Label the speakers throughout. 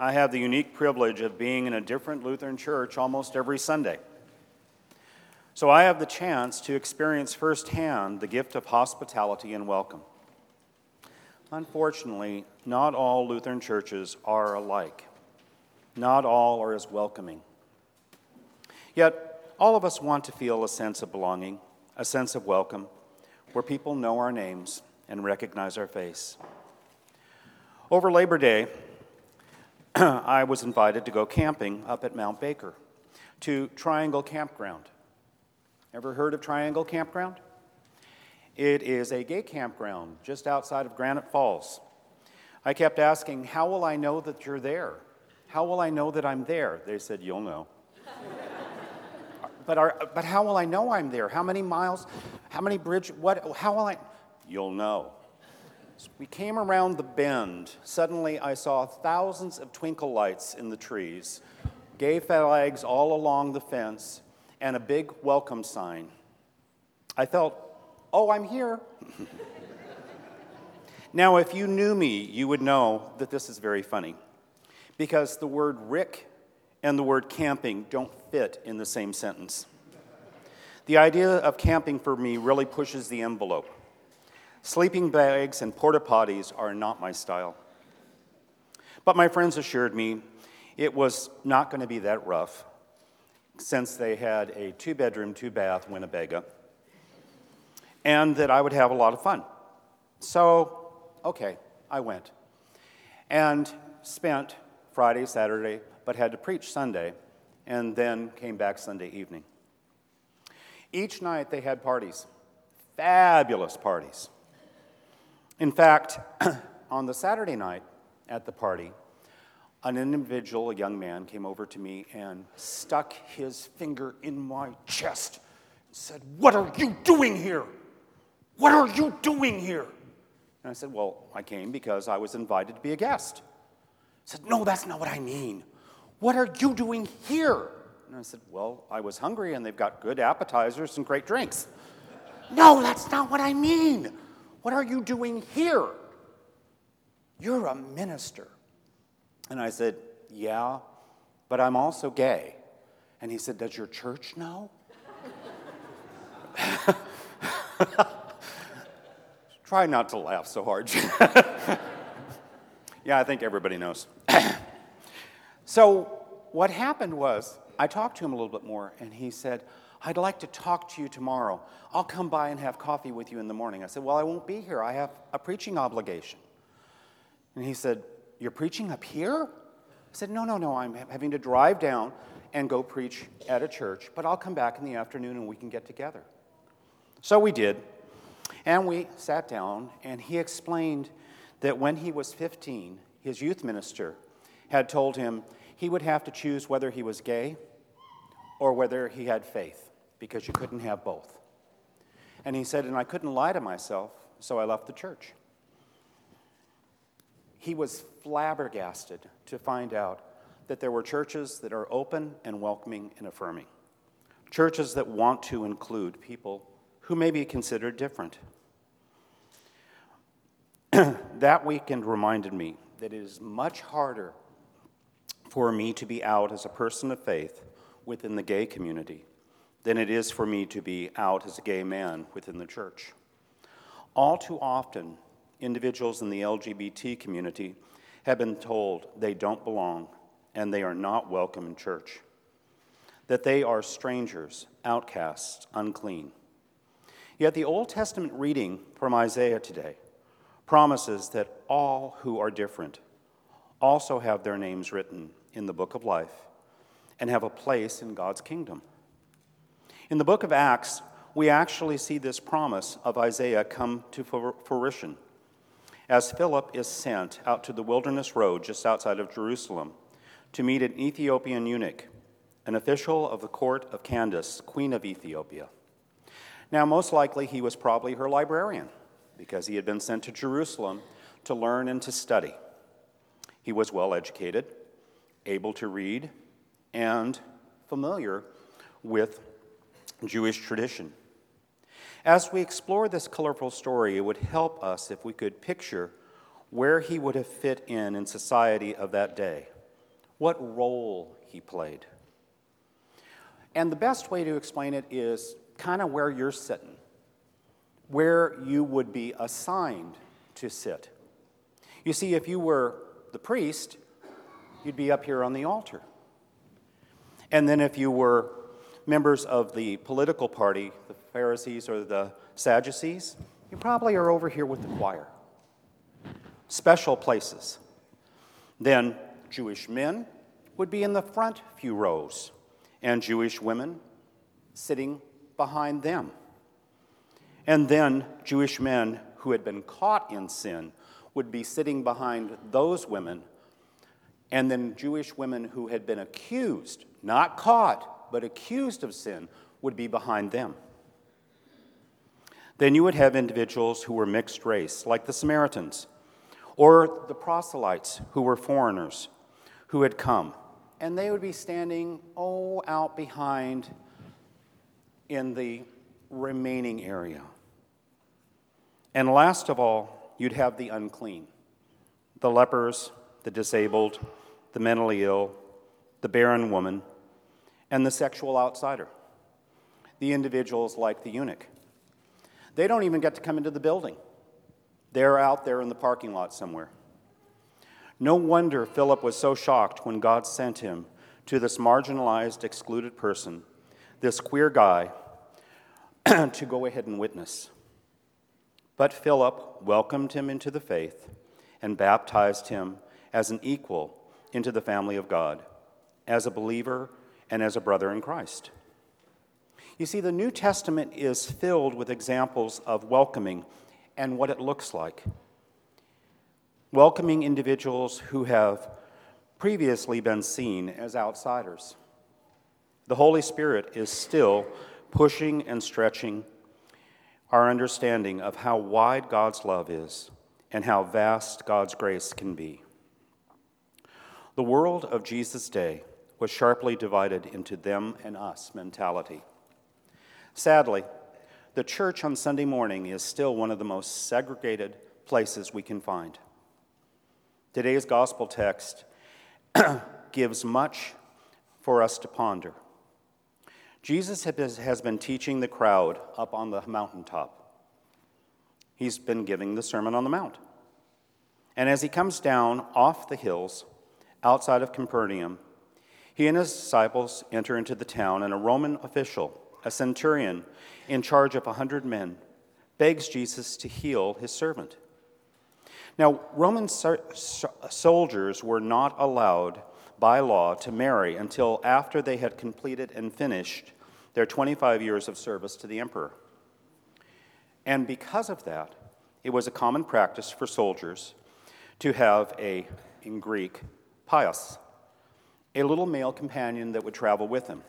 Speaker 1: I have the unique privilege of being in a different Lutheran church almost every Sunday. So I have the chance to experience firsthand the gift of hospitality and welcome. Unfortunately, not all Lutheran churches are alike. Not all are as welcoming. Yet, all of us want to feel a sense of belonging, a sense of welcome, where people know our names and recognize our face. Over Labor Day, I was invited to go camping up at Mount Baker to Triangle Campground. Ever heard of Triangle Campground? It is a gay campground just outside of Granite Falls. I kept asking, how will I know that you're there? How will I know that I'm there? They said, you'll know. But how will I know I'm there? How many miles? How many bridges? How will I? You'll know. So we came around the bend. Suddenly I saw thousands of twinkle lights in the trees, gay flags all along the fence, and a big welcome sign. I felt, oh, I'm here. Now, if you knew me, you would know that this is very funny, because the word Rick and the word camping don't fit in the same sentence. The idea of camping for me really pushes the envelope. Sleeping bags and porta potties are not my style. But my friends assured me it was not going to be that rough, since they had a 2-bedroom, 2-bath Winnebago, and that I would have a lot of fun. So, okay, I went and spent Friday, Saturday, but had to preach Sunday, and then came back Sunday evening. Each night they had parties, fabulous parties. In fact, on the Saturday night at the party, an individual, a young man, came over to me and stuck his finger in my chest and said, "What are you doing here? What are you doing here?" And I said, "Well, I came because I was invited to be a guest." He said, "No, that's not what I mean. What are you doing here?" And I said, "Well, I was hungry and they've got good appetizers and great drinks." "No, that's not what I mean. What are you doing here? You're a minister." And I said, "Yeah, but I'm also gay." And he said, "Does your church know?" Try not to laugh so hard. Yeah, I think everybody knows. So what happened was, I talked to him a little bit more, and he said, "I'd like to talk to you tomorrow. I'll come by and have coffee with you in the morning." I said, "Well, I won't be here. I have a preaching obligation." And he said, "You're preaching up here?" I said, No, I'm having to drive down and go preach at a church, but I'll come back in the afternoon and we can get together." So we did, and we sat down, and he explained that when he was 15, his youth minister had told him he would have to choose whether he was gay or whether he had faith, because you couldn't have both. And he said, and I couldn't lie to myself, so I left the church. He was flabbergasted to find out that there were churches that are open and welcoming and affirming. Churches that want to include people who may be considered different. That weekend reminded me that it is much harder for me to be out as a person of faith within the gay community than it is for me to be out as a gay man within the church. All too often, individuals in the LGBT community have been told they don't belong and they are not welcome in church, that they are strangers, outcasts, unclean. Yet the Old Testament reading from Isaiah today promises that all who are different also have their names written in the book of life and have a place in God's kingdom. In the book of Acts, we actually see this promise of Isaiah come to fruition as Philip is sent out to the wilderness road just outside of Jerusalem to meet an Ethiopian eunuch, an official of the court of Candace, queen of Ethiopia. Now, most likely he was probably her librarian, because he had been sent to Jerusalem to learn and to study. He was well educated, able to read, and familiar with Jewish tradition. As we explore this colorful story, it would help us if we could picture where he would have fit in society of that day, what role he played. And the best way to explain it is kind of where you're sitting, where you would be assigned to sit. You see, if you were the priest, you'd be up here on the altar. And then if you were members of the political party, the Pharisees or the Sadducees, you probably are over here with the choir. Special places. Then Jewish men would be in the front few rows, and Jewish women sitting behind them. And then Jewish men who had been caught in sin would be sitting behind those women, and then Jewish women who had been accused, not caught, but accused of sin, would be behind them. Then you would have individuals who were mixed race, like the Samaritans, or the proselytes who were foreigners who had come. And they would be standing, out behind in the remaining area. And last of all, you'd have the unclean, the lepers, the disabled, the mentally ill, the barren woman, and the sexual outsider, the individuals like the eunuch. They don't even get to come into the building. They're out there in the parking lot somewhere. No wonder Philip was so shocked when God sent him to this marginalized, excluded person, this queer guy, to go ahead and witness. But Philip welcomed him into the faith and baptized him as an equal into the family of God, as a believer and as a brother in Christ. You see, the New Testament is filled with examples of welcoming and what it looks like. Welcoming individuals who have previously been seen as outsiders. The Holy Spirit is still pushing and stretching our understanding of how wide God's love is and how vast God's grace can be. The world of Jesus' day was sharply divided into them and us mentality. Sadly, the church on Sunday morning is still one of the most segregated places we can find. Today's gospel text gives much for us to ponder. Jesus has been teaching the crowd up on the mountaintop. He's been giving the Sermon on the Mount. And as he comes down off the hills outside of Capernaum, he and his disciples enter into the town, and a Roman official, a centurion in charge of 100 men, begs Jesus to heal his servant. Now, Roman soldiers were not allowed by law to marry until after they had completed and finished their 25 years of service to the emperor. And because of that, it was a common practice for soldiers to have in Greek, paios, a little male companion that would travel with them.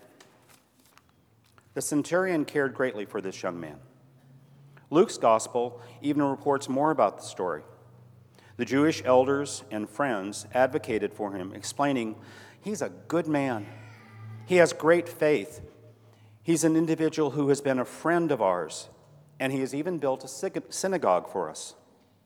Speaker 1: The centurion cared greatly for this young man. Luke's gospel even reports more about the story. The Jewish elders and friends advocated for him, explaining, he's a good man. He has great faith. He's an individual who has been a friend of ours, and he has even built a synagogue for us.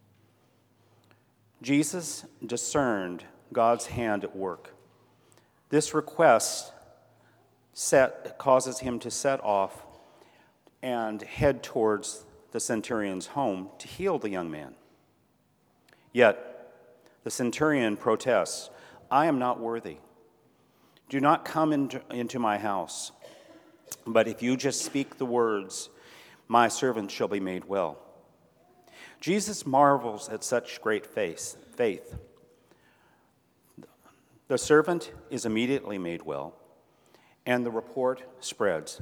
Speaker 1: Jesus discerned God's hand at work. This request causes him to set off and head towards the centurion's home to heal the young man. Yet the centurion protests, I am not worthy. Do not come into my house, but if you just speak the words, my servant shall be made well. Jesus marvels at such great faith. The servant is immediately made well, and the report spreads.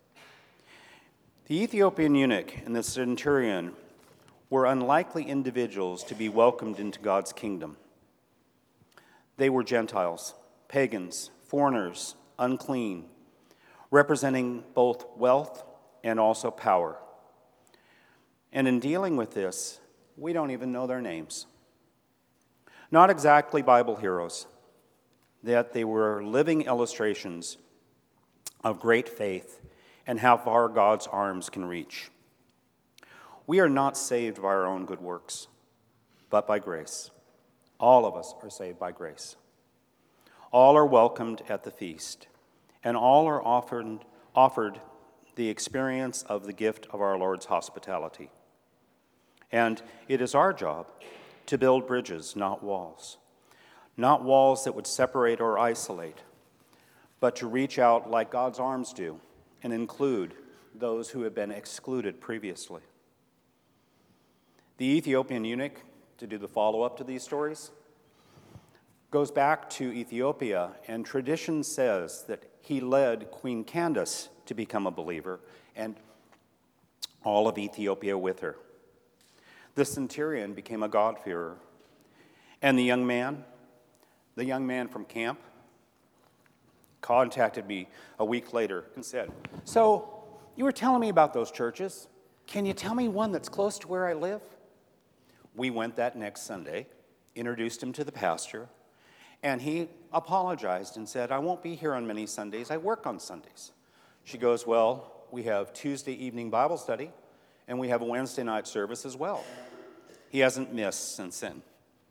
Speaker 1: The Ethiopian eunuch and the centurion were unlikely individuals to be welcomed into God's kingdom. They were Gentiles, pagans, foreigners, unclean, representing both wealth and also power. And in dealing with this, we don't even know their names. Not exactly Bible heroes, that they were living illustrations of great faith and how far God's arms can reach. We are not saved by our own good works, but by grace. All of us are saved by grace. All are welcomed at the feast, and all are offered the experience of the gift of our Lord's hospitality. And it is our job to build bridges, not walls. Not walls that would separate or isolate, but to reach out like God's arms do and include those who have been excluded previously. The Ethiopian eunuch, to do the follow-up to these stories, goes back to Ethiopia, and tradition says that he led Queen Candace to become a believer, and all of Ethiopia with her. The centurion became a God-fearer, and the young man from camp, contacted me a week later and said, "So, you were telling me about those churches. Can you tell me one that's close to where I live?" We went that next Sunday, introduced him to the pastor, and he apologized and said, "I won't be here on many Sundays. I work on Sundays." She goes, "Well, we have Tuesday evening Bible study, and we have a Wednesday night service as well." He hasn't missed since then.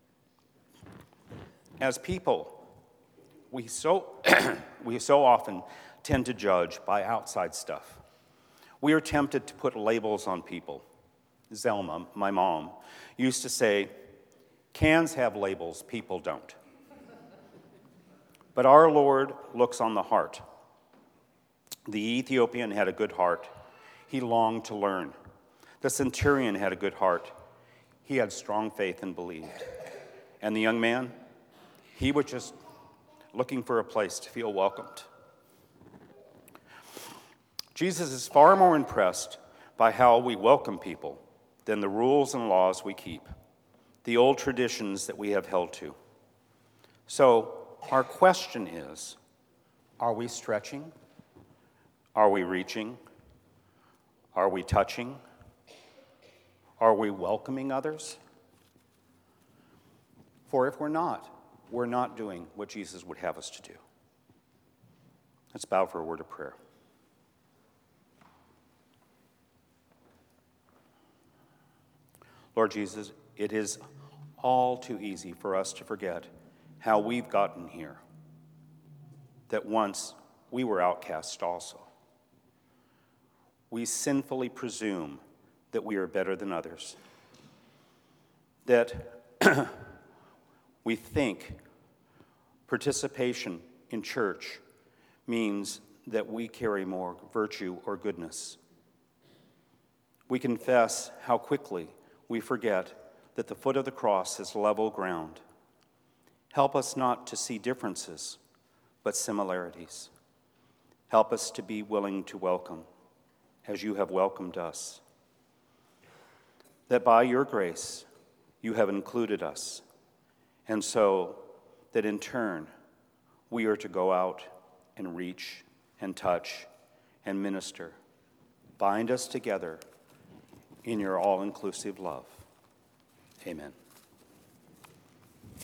Speaker 1: As people, we so often tend to judge by outside stuff. We are tempted to put labels on people. Zelma, my mom, used to say, "Cans have labels, people don't." But our Lord looks on the heart. The Ethiopian had a good heart. He longed to learn. The centurion had a good heart. He had strong faith and believed. And the young man, he was just looking for a place to feel welcomed. Jesus is far more impressed by how we welcome people than the rules and laws we keep, the old traditions that we have held to. So, our question is, are we stretching? Are we reaching? Are we touching? Are we welcoming others? For if we're not doing what Jesus would have us to do. Let's bow for a word of prayer. Lord Jesus, it is all too easy for us to forget how we've gotten here, that once we were outcasts also. We sinfully presume that we are better than others, that we think participation in church means that we carry more virtue or goodness. We confess how quickly we forget that the foot of the cross is level ground. Help us not to see differences, but similarities. Help us to be willing to welcome, as you have welcomed us. That by your grace, you have included us, and so that in turn, we are to go out and reach and touch and minister. Bind us together in your all-inclusive love. Amen.